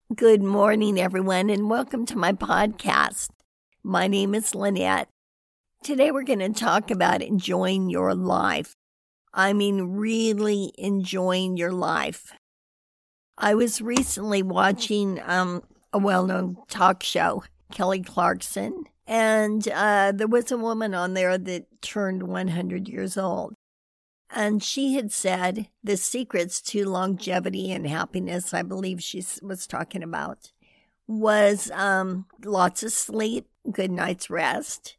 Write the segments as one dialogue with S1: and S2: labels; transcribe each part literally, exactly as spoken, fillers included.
S1: Good morning, everyone, and welcome to my podcast. My name is Lynette. Today we're going to talk about enjoying your life. I mean, really enjoying your life. I was recently watching um, a well-known talk show, Kelly Clarkson, and uh, there was a woman on there that turned one hundred years old. And she had said the secrets to longevity and happiness, I believe she was talking about, was um, lots of sleep, good night's rest,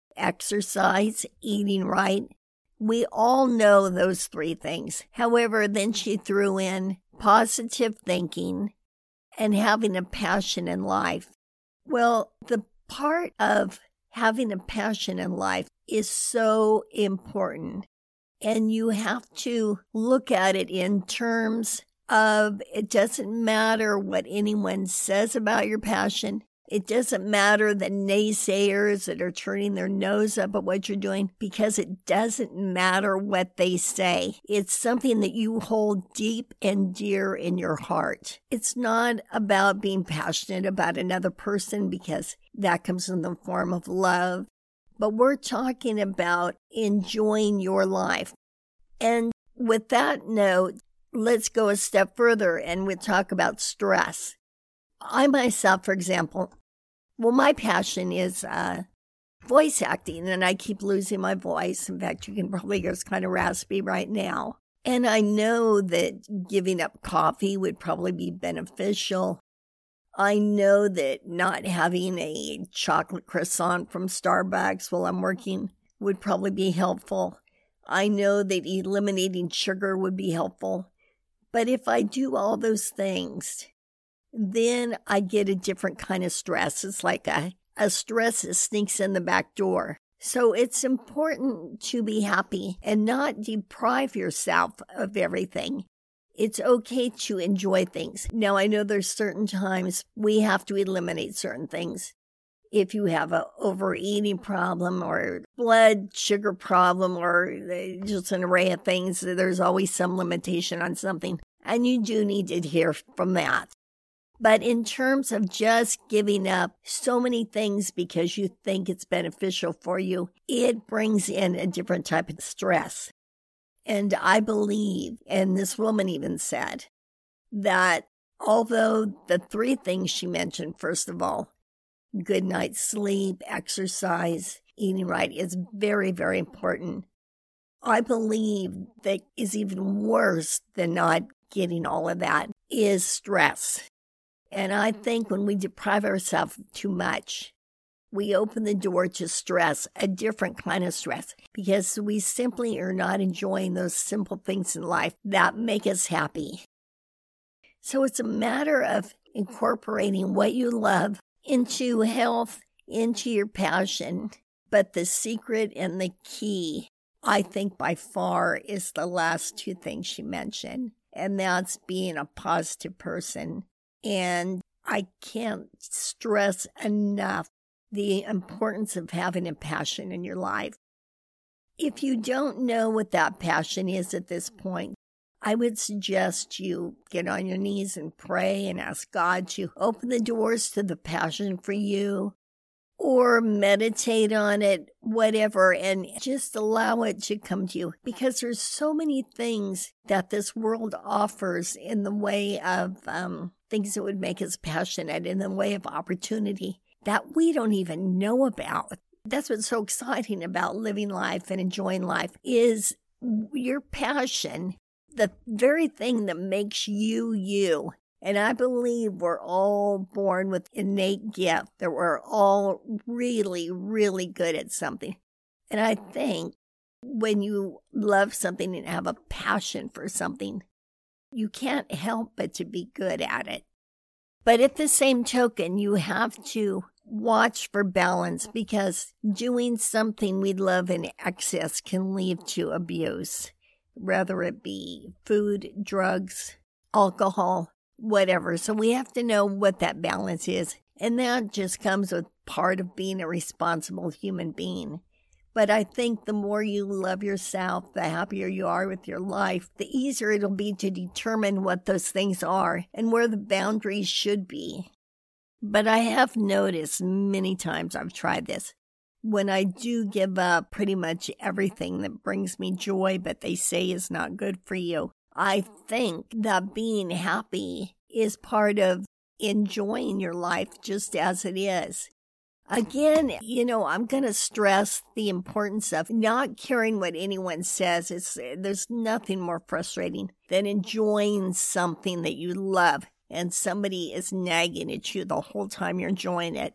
S1: exercise, eating right. We all know those three things. However, then she threw in positive thinking and having a passion in life. Well, the part of having a passion in life is so important. And you have to look at it in terms of it doesn't matter what anyone says about your passion. It doesn't matter the naysayers that are turning their nose up at what you're doing, because it doesn't matter what they say. It's something that you hold deep and dear in your heart. It's not about being passionate about another person, because that comes in the form of love. But we're talking about enjoying your life. And with that note, let's go a step further and we'll talk about stress. I myself, for example, well, my passion is uh, voice acting, and I keep losing my voice. In fact, you can probably hear it's kind of raspy right now. And I know that giving up coffee would probably be beneficial. I know that not having a chocolate croissant from Starbucks while I'm working would probably be helpful. I know that eliminating sugar would be helpful. But if I do all those things, then I get a different kind of stress. It's like a, a stress that sneaks in the back door. So it's important to be happy and not deprive yourself of everything. It's okay to enjoy things. Now, I know there's certain times we have to eliminate certain things. If you have an overeating problem or blood sugar problem or just an array of things, there's always some limitation on something. And you do need to hear from that. But in terms of just giving up so many things because you think it's beneficial for you, it brings in a different type of stress. And I believe, and this woman even said, that although the three things she mentioned, first of all, good night's sleep, exercise, eating right, is very, very important, I believe that is even worse than not getting all of that is stress. And I think when we deprive ourselves too much, we open the door to stress, a different kind of stress, because we simply are not enjoying those simple things in life that make us happy. So it's a matter of incorporating what you love into health, into your passion. But the secret and the key, I think by far, is the last two things she mentioned, and that's being a positive person. And I can't stress enough the importance of having a passion in your life. If you don't know what that passion is at this point, I would suggest you get on your knees and pray and ask God to open the doors to the passion for you, or meditate on it, whatever, and just allow it to come to you. Because there's so many things that this world offers in the way of um, things that would make us passionate, in the way of opportunity, that we don't even know about. That's what's so exciting about living life and enjoying life, is your passion, the very thing that makes you you. And I believe we're all born with innate gift, that we're all really, really good at something. And I think when you love something and have a passion for something, you can't help but to be good at it. But at the same token, you have to watch for balance, because doing something we love in excess can lead to abuse, whether it be food, drugs, alcohol, whatever. So we have to know what that balance is. And that just comes with part of being a responsible human being. But I think the more you love yourself, the happier you are with your life, the easier it'll be to determine what those things are and where the boundaries should be. But I have noticed many times I've tried this. When I do give up pretty much everything that brings me joy, but they say is not good for you, I think that being happy is part of enjoying your life just as it is. Again, you know, I'm going to stress the importance of not caring what anyone says. It's, there's nothing more frustrating than enjoying something that you love and somebody is nagging at you the whole time you're enjoying it.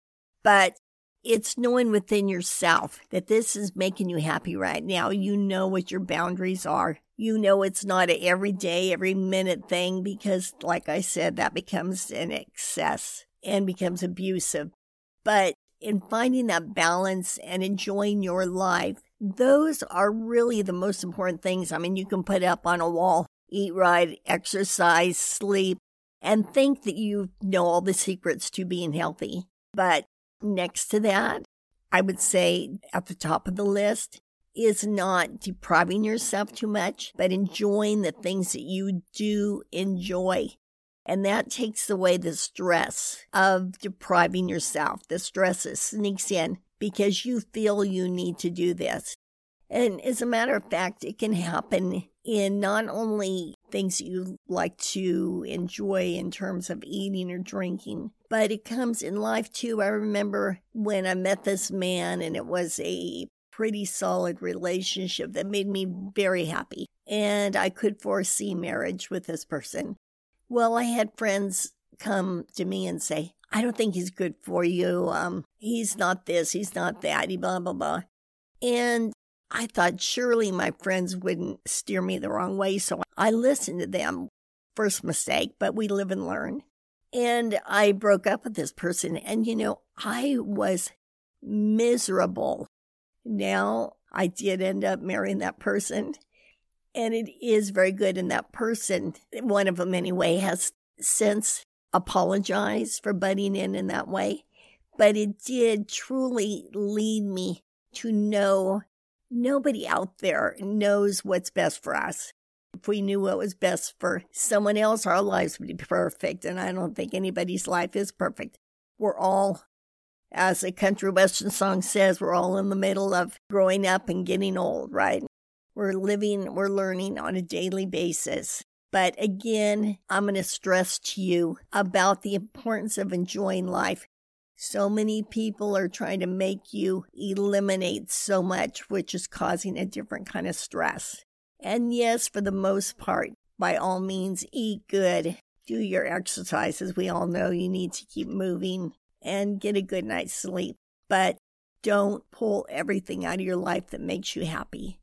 S1: But it's knowing within yourself that this is making you happy right now. You know what your boundaries are. You know it's not an everyday, every minute thing because, like I said, that becomes an excess and becomes abusive. But in finding that balance and enjoying your life, those are really the most important things. I mean, you can put up on a wall, eat right, exercise, sleep, and think that you know all the secrets to being healthy. But next to that, I would say at the top of the list is not depriving yourself too much, but enjoying the things that you do enjoy. And that takes away the stress of depriving yourself, the stress that sneaks in because you feel you need to do this. And as a matter of fact, it can happen in not only things that you like to enjoy in terms of eating or drinking, but it comes in life too. I remember when I met this man and it was a pretty solid relationship that made me very happy. And I could foresee marriage with this person. Well, I had friends come to me and say, I don't think he's good for you. Um, he's not this, he's not that, he blah, blah, blah. And I thought surely my friends wouldn't steer me the wrong way, so I listened to them. First mistake, but we live and learn. And I broke up with this person, and you know, I was miserable. Now, I did end up marrying that person. And it is very good. And that person, one of them anyway, has since apologized for butting in in that way. But it did truly lead me to know nobody out there knows what's best for us. If we knew what was best for someone else, our lives would be perfect. And I don't think anybody's life is perfect. We're all, as a country western song says, we're all in the middle of growing up and getting old, right? We're living, we're learning on a daily basis. But again, I'm going to stress to you about the importance of enjoying life. So many people are trying to make you eliminate so much, which is causing a different kind of stress. And yes, for the most part, by all means, eat good. Do your exercise. As we all know, you need to keep moving and get a good night's sleep. But don't pull everything out of your life that makes you happy.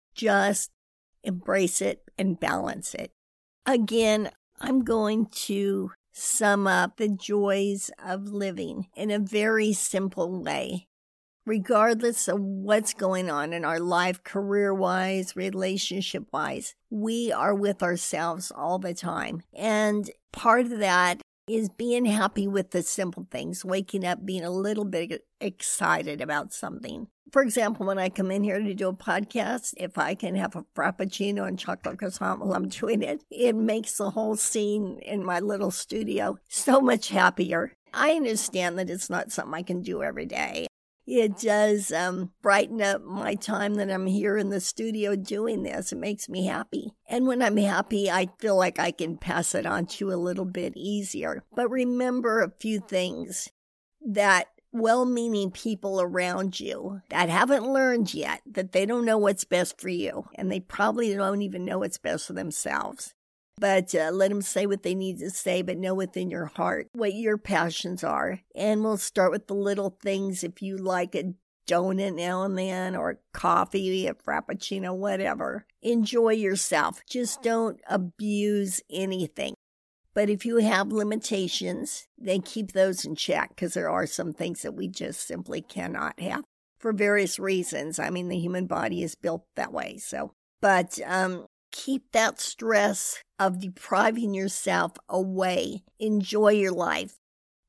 S1: Just embrace it and balance it. Again, I'm going to sum up the joys of living in a very simple way. Regardless of what's going on in our life, career-wise, relationship-wise, we are with ourselves all the time. And part of that is being happy with the simple things, waking up, being a little bit excited about something. For example, when I come in here to do a podcast, if I can have a frappuccino and chocolate croissant while I'm doing it, it makes the whole scene in my little studio so much happier. I understand that it's not something I can do every day. It does um, brighten up my time that I'm here in the studio doing this. It makes me happy. And when I'm happy, I feel like I can pass it on to you a little bit easier. But remember a few things that well-meaning people around you that haven't learned yet, that they don't know what's best for you. And they probably don't even know what's best for themselves. But uh, let them say what they need to say, but know within your heart what your passions are. And we'll start with the little things. If you like a donut now and then, or coffee, a frappuccino, whatever, enjoy yourself. Just don't abuse anything. But if you have limitations, then keep those in check, because there are some things that we just simply cannot have for various reasons. I mean, the human body is built that way. So, but um, keep that stress of depriving yourself away. Enjoy your life.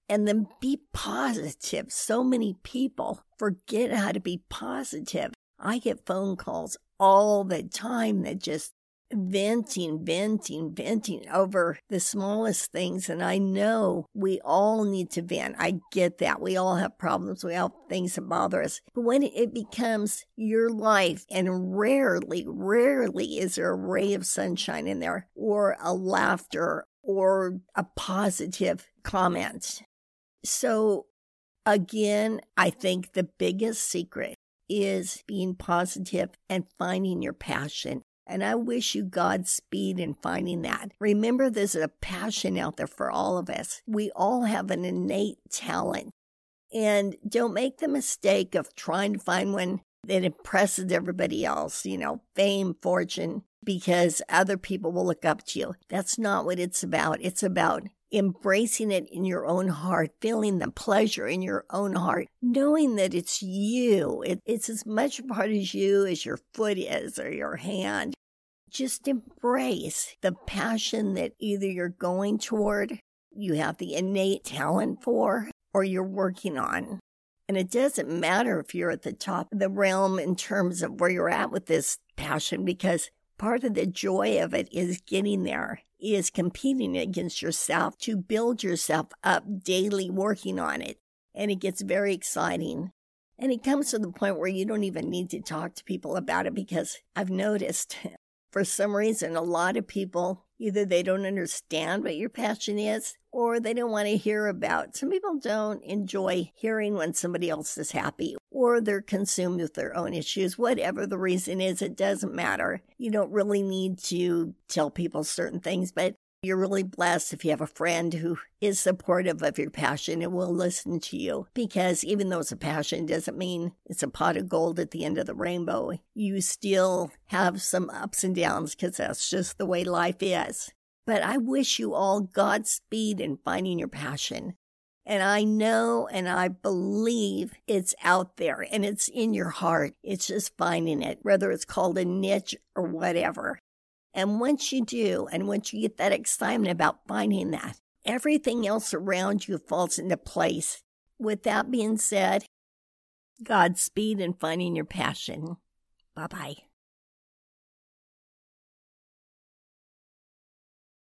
S1: And then be positive. So many people forget how to be positive. I get phone calls all the time that just venting, venting, venting over the smallest things. And I know we all need to vent. I get that. We all have problems. We all have things that bother us. But when it becomes your life, and rarely, rarely is there a ray of sunshine in there, or a laughter, or a positive comment. So again, I think the biggest secret is being positive and finding your passion. And I wish you Godspeed in finding that. Remember, there's a passion out there for all of us. We all have an innate talent. And don't make the mistake of trying to find one that impresses everybody else, you know, fame, fortune, because other people will look up to you. That's not what it's about. It's about embracing it in your own heart, feeling the pleasure in your own heart, knowing that it's you. It, it's as much a part of you as your foot is or your hand. Just embrace the passion that either you're going toward, you have the innate talent for, or you're working on. And it doesn't matter if you're at the top of the realm in terms of where you're at with this passion, because part of the joy of it is getting there, is competing against yourself to build yourself up daily, working on it. And it gets very exciting. And it comes to the point where you don't even need to talk to people about it, because I've noticed for some reason a lot of people, either they don't understand what your passion is, or they don't want to hear about. Some people don't enjoy hearing when somebody else is happy, or they're consumed with their own issues. Whatever the reason is, it doesn't matter. You don't really need to tell people certain things, but you're really blessed if you have a friend who is supportive of your passion and will listen to you. Because even though it's a passion, doesn't mean it's a pot of gold at the end of the rainbow. You still have some ups and downs, because that's just the way life is. But I wish you all Godspeed in finding your passion. And I know and I believe it's out there and it's in your heart. It's just finding it, whether it's called a niche or whatever. And once you do, and once you get that excitement about finding that, everything else around you falls into place. With that being said, Godspeed in finding your passion. Bye-bye.